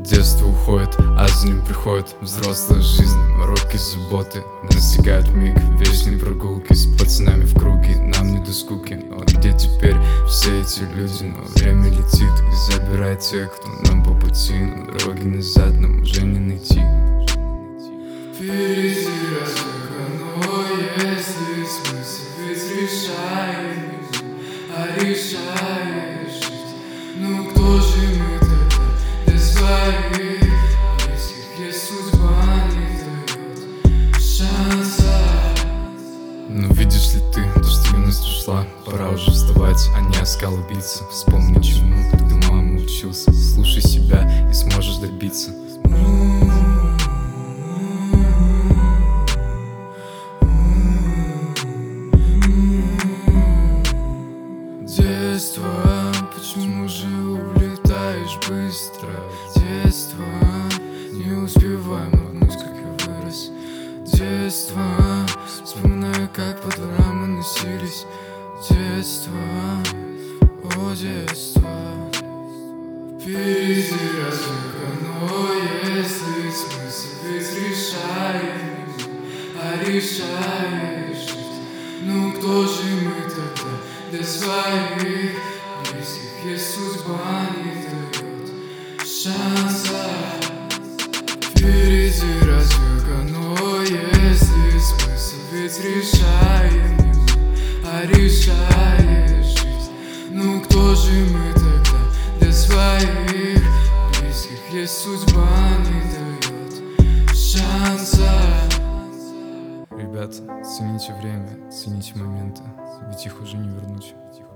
Детство уходит, а за ним приходит взрослая жизнь. Мороки, заботы настигают миг вечной прогулки с пацанами в круге, нам не до скуки. Но где теперь все эти люди? Но время летит и забирает тех, кто нам по пути. Но дороги назад нам уже не найти. Впереди разве оно, если смысл ведь решаешь, а решаешь жить. Ну кто же мы тогда для своих близких, есть судьба не дает шанса. Но видишь ли ты, то что юность ушла, пора уже вставать, а не о скалы биться. Вспомни, чему ты у мамы учился, слушай себя и сможешь добиться. Детство, почему же улетаешь быстро? Детство, не успеваем моргнуть, как я вырос. Детство, вспоминаю, как по дворам мы носились. Детство, о детство. Впереди разве оно, если смысл ведь решаешь, а решаешь жить. Ну кто же мы тогда для своих близких, есть судьба не дает шанса. Впереди разве оно, если смысл ведь решаем, а решаешь жить. Ну кто же мы тогда для своих близких, есть судьба не дает шанса. Ребята, цените время, цените моменты, ведь их уже не вернуть.